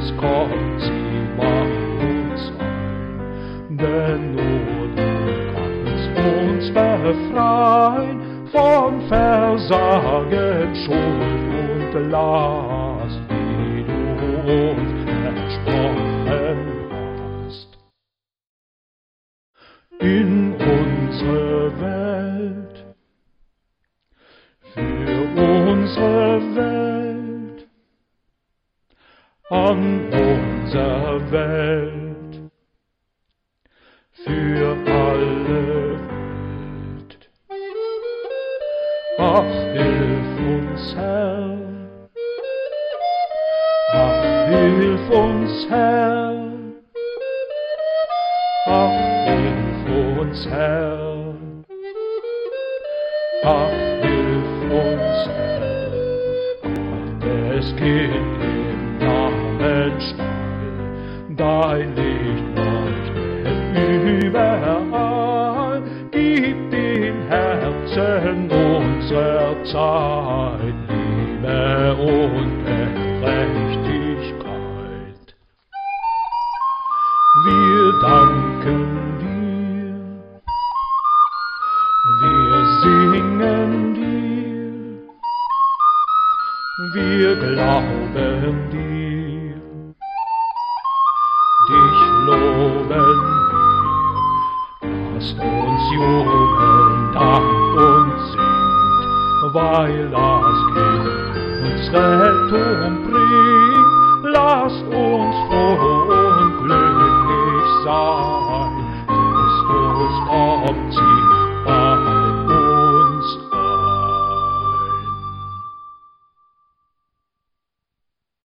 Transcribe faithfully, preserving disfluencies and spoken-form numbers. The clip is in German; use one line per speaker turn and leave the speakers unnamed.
Christus, komm, zieh mach uns ein, denn nur du kannst uns befreien von Versagen, Schuld und Last, wie du uns versprochen hast. In unsere Welt, für unsere Welt, an unserer Welt, für alle Welt. Ach, hilf uns, Herr, ach, hilf uns, Herr, ach, hilf uns, Herr, ach, hilf uns, Herr, Gottes Kind im Namenstall, dein Licht leuchtet überall, gib den Herzen unserer Zeit Liebe und Gerechtigkeit. Wir danken dir, wir singen dir, wir glauben dir, dich loben wir, lasst uns jubeln, dankt und singt, weil das